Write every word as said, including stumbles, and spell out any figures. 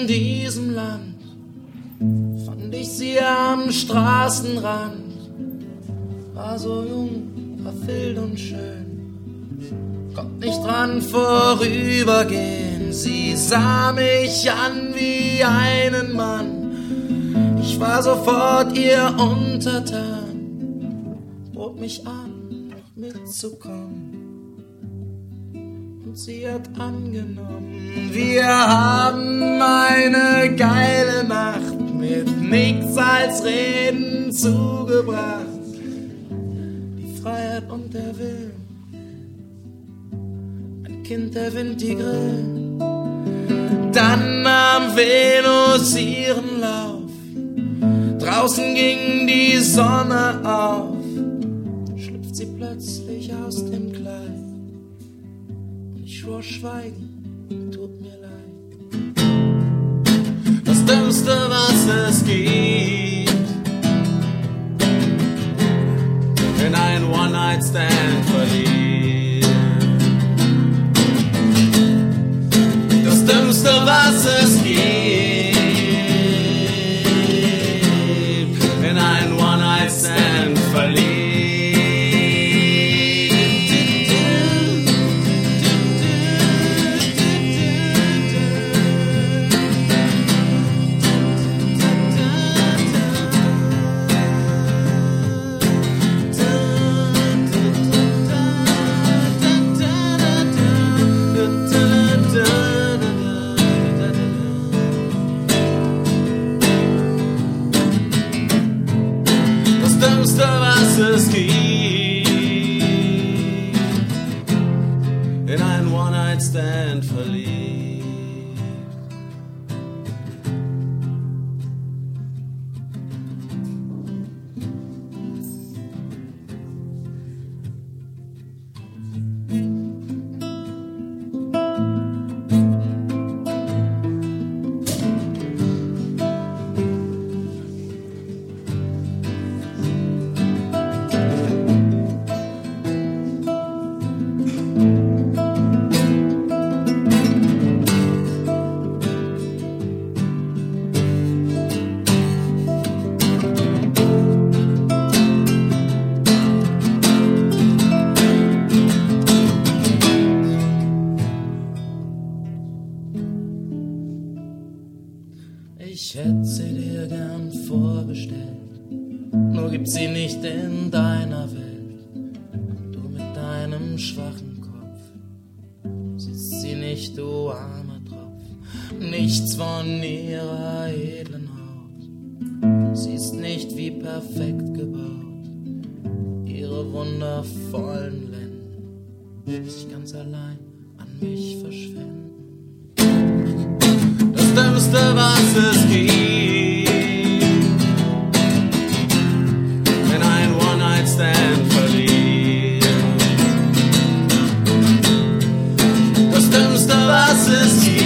in diesem Land fand ich sie am Straßenrand. War so jung, war wild und schön, konnte nicht dran vorübergehen. Sie sah mich an wie einen Mann, ich war sofort ihr untertan, bot mich an, noch mitzukommen. Und sie hat angenommen. Wir haben eine geile Nacht mit nix als Reden zugebracht. Die Freiheit und der Willen, ein Kind der Wind, die Grillen. Dann nahm Venus ihren Lauf, draußen ging die Sonne auf, schlüpft sie plötzlich aus dem Kleid. Ich schwor schweigen, tut mir leid. Das Dümmste, was es gibt, in ein One-Night-Stand verliebt. Das Dümmste, was es gibt, in ein One-Night-Stand verliebt. Was es gibt, in einen One-Night-Stand verliebt. Ich hätte sie dir gern vorgestellt, nur gibt sie nicht in deiner Welt. Du mit deinem schwachen Kopf, siehst sie nicht, du armer Tropf. Nichts von ihrer edlen Haut, sie ist nicht wie perfekt gebaut. Ihre wundervollen Lenden, sich ganz allein an mich verschwenden. Das Dümmste, was es gibt, in ein One-Night-Stand verliebt. Das Dümmste, was es gibt,